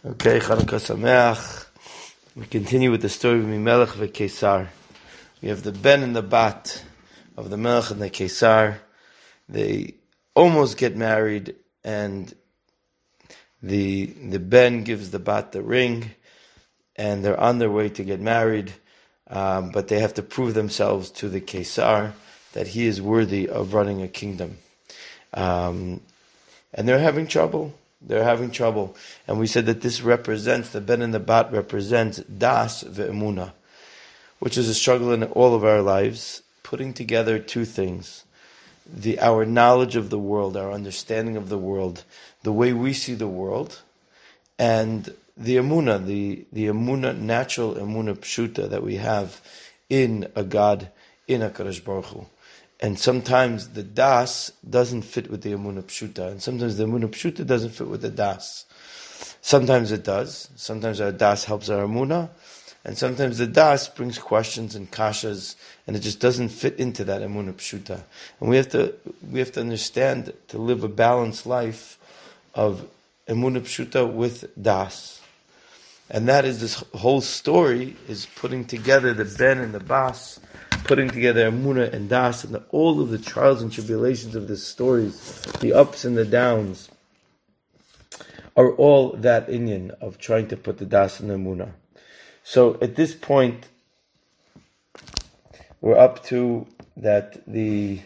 Okay, Chanukah Sameach. We continue with the story of Mimelech v'Kesar. We have the Ben and the Bat of the Melech and the Kesar. They almost get married, and the Ben gives the Bat the ring, and they're on their way to get married, but they have to prove themselves to the Kesar that he is worthy of running a kingdom. And they're having trouble. And we said that this represents, the Ben and the Bat represents Das ve'emuna, which is a struggle in all of our lives, putting together two things. Our knowledge of the world, our understanding of the world, the way we see the world, and the emuna, the emuna, natural emuna pshuta that we have in a God, in a Kadosh Baruch Hu. And sometimes the das doesn't fit with the emuna pshuta, and sometimes the emuna pshuta doesn't fit with the das. Sometimes it does. Sometimes our das helps our emuna, and sometimes the das brings questions and kashas, and it just doesn't fit into that emuna pshuta. And we have to understand to live a balanced life of emuna pshuta with das. And that is, this whole story is putting together the Ben and the Bas, putting together Emunah and Das, and all of the trials and tribulations of the stories, the ups and the downs, are all that inyan of trying to put the Das and the Emunah. So at this point, we're up to that the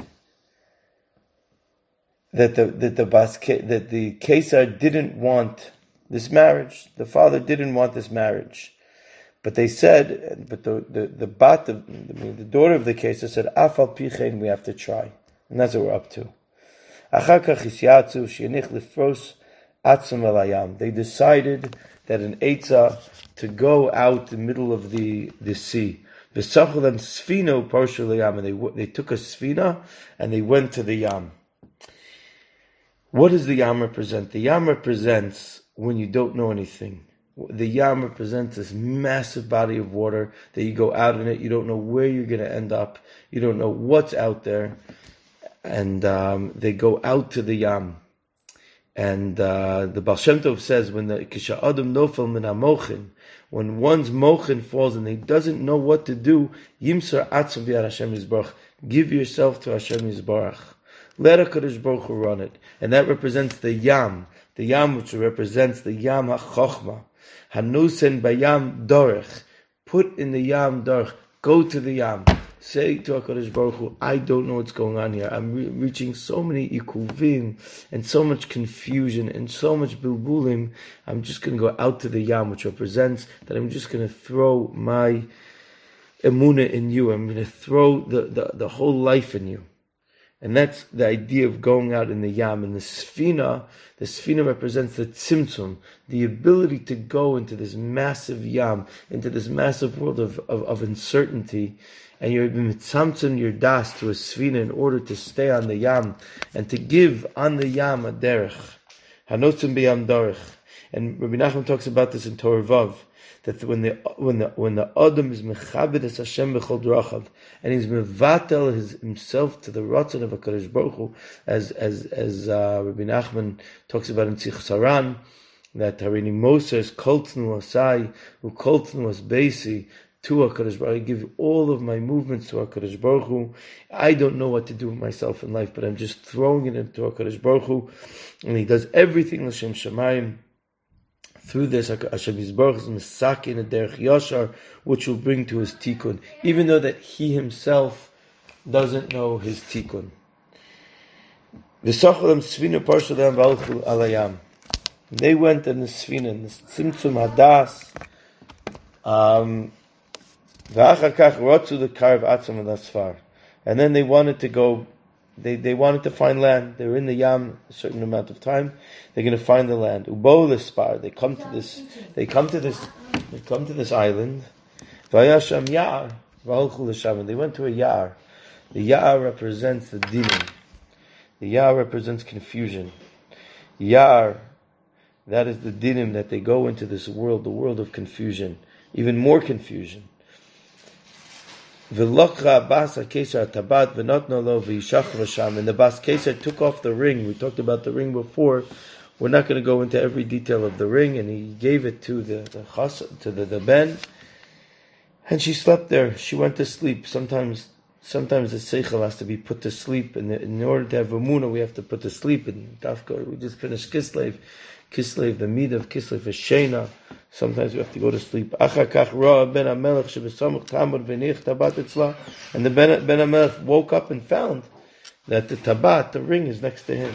Kesar didn't want this marriage. The father didn't want this marriage. But they said, but the daughter of the Kesar said, Afal pichein, we have to try. And that's what we're up to. They decided that an Eitzah to go out the middle of the sea. And they took a sfina and they went to the Yam. What does the Yam represent? The Yam represents when you don't know anything. The Yam represents this massive body of water that you go out in it, you don't know where you're going to end up, you don't know what's out there, and they go out to the Yam. And the Baal Shem Tov says, when one's mochin falls and he doesn't know what to do, Yimsar Atzum V'Yad Hashem Yisbarach, give yourself to Hashem Yisbarach. Let HaKadosh Baruch Hu run it. And that represents the Yam which represents the Yam HaChochma. Hanusen Bayam Dorech. Put in the Yam Dorech. Go to the Yam. Say to HaKadosh Baruch Hu, I don't know what's going on here. I'm reaching so many ikuvim and so much confusion and so much bilbulim. I'm just going to go out to the Yam, which represents that I'm just going to throw my emunah in you. I'm going to throw the whole life in you. And that's the idea of going out in the Yam. And the Sfina represents the Tzimtzum, the ability to go into this massive Yam, into this massive world of uncertainty. And you're mitzamtzim your das to a Sfina in order to stay on the Yam and to give on the Yam a derech. Hanotzim b'yam derech. And Rabbi Nachman talks about this in Torah Vav, that when the Adam is mechabed es Hashem b'chol drachav, and he's mevatel himself to the ratzon of HaKadosh Baruch Hu, as Rabbi Nachman talks about in Tzich Saran, that Harini Moses koltnu asai ukoltnu as beisi to HaKadosh Baruch Hu. I give all of my movements to HaKadosh Baruch Hu. I don't know what to do with myself in life, but I'm just throwing it into HaKadosh Baruch Hu, and he does everything l'shem shamayim. Through this, Hashem Yisbarach is misakin a derech yashar, which will bring to his tikkun, even though that he himself doesn't know his tikkun. They went in the svina, in the tzimtzum hadas, and then they wanted to go. They wanted to find land. They were in the Yam a certain amount of time. They're going to find the land. Ubo lespar. They come to this island. Vayasham yar. And they went to a yar. The yar represents the dinim. The yar represents confusion. Yar, that is the dinim, that they go into this world, the world of confusion, even more confusion. And the Bas Kesar took off the ring. We talked about the ring before, We're not going to go into every detail of the ring, and he gave it to the Ben, and she slept there. She went to sleep. Sometimes the seichel has to be put to sleep, and in order to have Emunah, we have to put to sleep. And Dafka, we just finished Kislev, the meat of Kislev is Shena. Sometimes we have to go to sleep. And the Ben HaMelech woke up and found that the tabat, the ring, is next to him.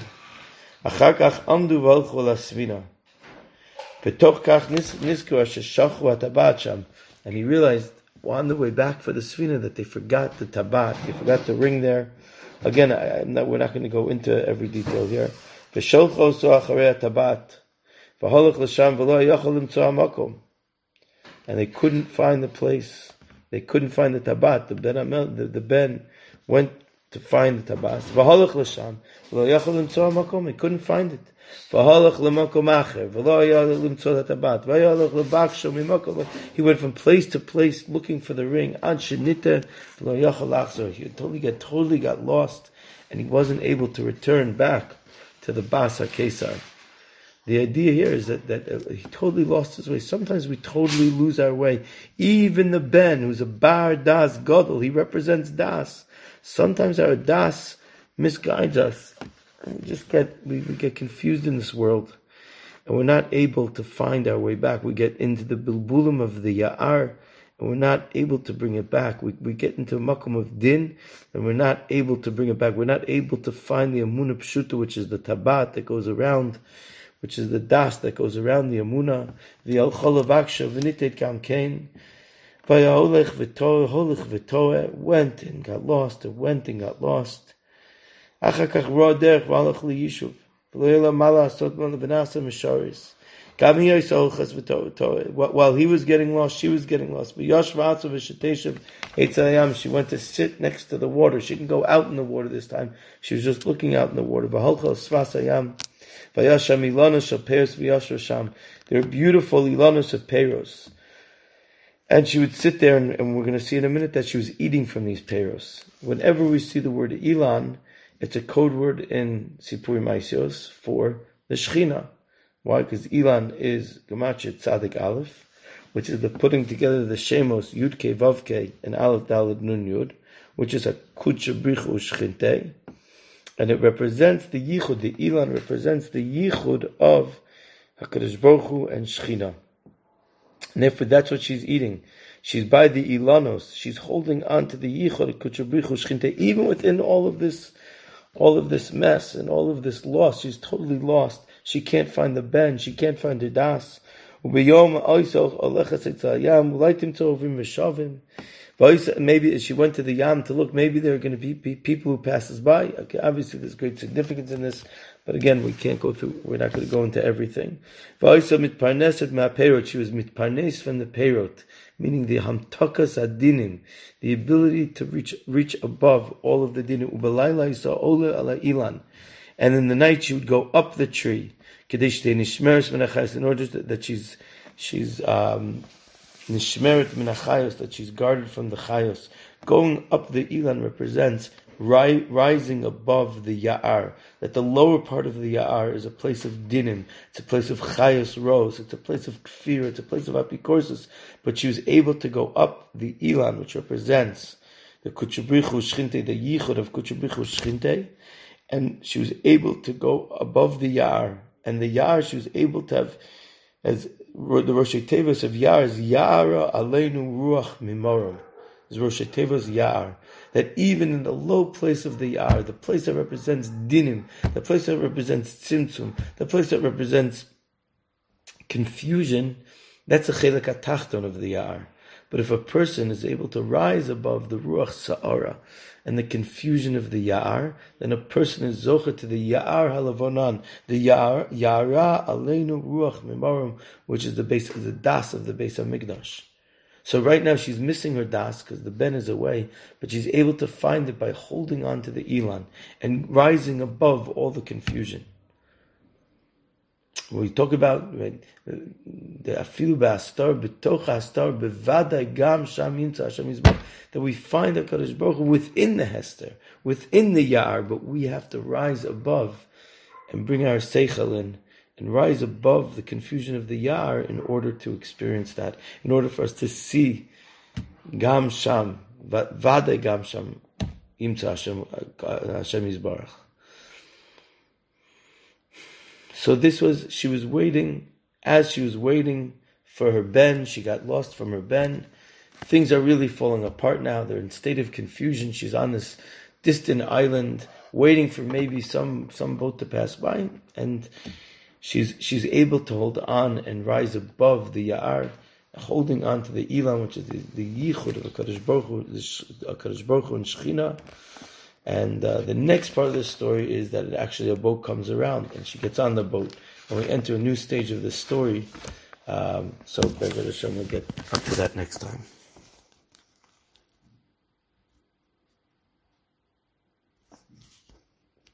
And he realized on the way back for the Svina that they forgot the tabat, they forgot the ring there. Again, we're not going to go into every detail here. And they couldn't find the place. They couldn't find the tabat. The Ben went to find the tabat. He couldn't find it. He went from place to place looking for the ring. He totally got lost, and he wasn't able to return back to the Bas HaKesar. The idea here is that he totally lost his way. Sometimes we totally lose our way. Even the Ben, who's a Bar Das Gadol, he represents Das. Sometimes our Das misguides us. We get confused in this world, and we're not able to find our way back. We get into the bilbulim of the Ya'ar, and we're not able to bring it back. We get into a makom of din, and we're not able to bring it back. We're not able to find the Emunah Pshuta, which is the tabat that goes around, which is the das that goes around the Emunah. V'yal cholav v'nitet kam kain. V'yaholech v'toeh, went and got lost, and went and got lost. While he was getting lost, she was getting lost. She went to sit next to the water. She didn't go out in the water this time. She was just looking out in the water. There are beautiful ilanos of peros. And she would sit there, and we're going to see in a minute that she was eating from these peros. Whenever we see the word ilan, it's a code word in Sipur Maisios for the Shechina. Why? Because Ilan is Gematria Tzadik Aleph, which is the putting together the Shemos Yud Ke Vav Ke and Aleph Daled Nun Yud, which is a Kudsha Brichu Shchinte, and it represents the Yichud. The Ilan represents the Yichud of HaKadosh Baruch Hu and Shechina. And therefore, that's what she's eating. She's by the Ilanos. She's holding on to the Yichud, Kudsha Brichu Shchinte, even within all of this mess and all of this loss. She's totally lost. She can't find the Ben. She can't find her das. Maybe she went to the Yam to look. Maybe there are going to be people who passes by. Okay, obviously there's great significance in this, but again, we're not going to go into everything. She was mitparnes from the peirot, meaning the hamtakas adinim, the ability to reach above all of the dinim. Ubalayla isa'ola ala ilan, and in the night she would go up the tree, in order that she's nishmeret minachayos, that she's guarded from the chayos. Going up the ilan represents rising above the Ya'ar, that the lower part of the Ya'ar is a place of dinim, it's a place of chayos rose, it's a place of kfir, it's a place of apikorsus, but she was able to go up the ilan, which represents the Kutchabrichu Shchinte, the yichud of Kutchabrichu Shchinte, and she was able to go above the Ya'ar, and the Ya'ar she was able to have, as the Rosh Tevos of Ya'ar is Ya'ara Aleinu Ruach Mimorim, is Rosh Tevos Ya'ar, that even in the low place of the Ya'ar, the place that represents dinim, the place that represents tzimtzum, the place that represents confusion, that's a chelek hatachton of the Ya'ar. But if a person is able to rise above the Ruach Sa'ara and the confusion of the Ya'ar, then a person is zocher to the Ya'ar halavonan, the Ya'ara aleinu Ruach Mimarim, which is the base of the das of the base of Mikdash. So right now she's missing her das because the Ben is away, but she's able to find it by holding on to the Ilan and rising above all the confusion. When we talk about the afilu ba'astar b'tocha astar bevadai gam sham yimtza Hashem yizbach, that we find HaKadosh Baruch Hu within the Hester, within the Ya'ar, but we have to rise above and bring our seichel in and rise above the confusion of the Yar in order to experience that, in order for us to see Gam Sham, Vade Gam Sham, Imtza Hashem Yisbarach. So she was waiting, as she was waiting for her ben, she got lost from her ben. Things are really falling apart now. They're in a state of confusion. She's on this distant island, waiting for maybe some boat to pass by, and she's able to hold on and rise above the Ya'ar, holding on to the Ilam, which is the Yichud of HaKadosh Baruch Hu, HaKadosh Baruch Hu and Shechina. And the next part of the story is that actually a boat comes around and she gets on the boat, and we enter a new stage of the story. So Be'ezrat Hashem, we'll get up to that next time.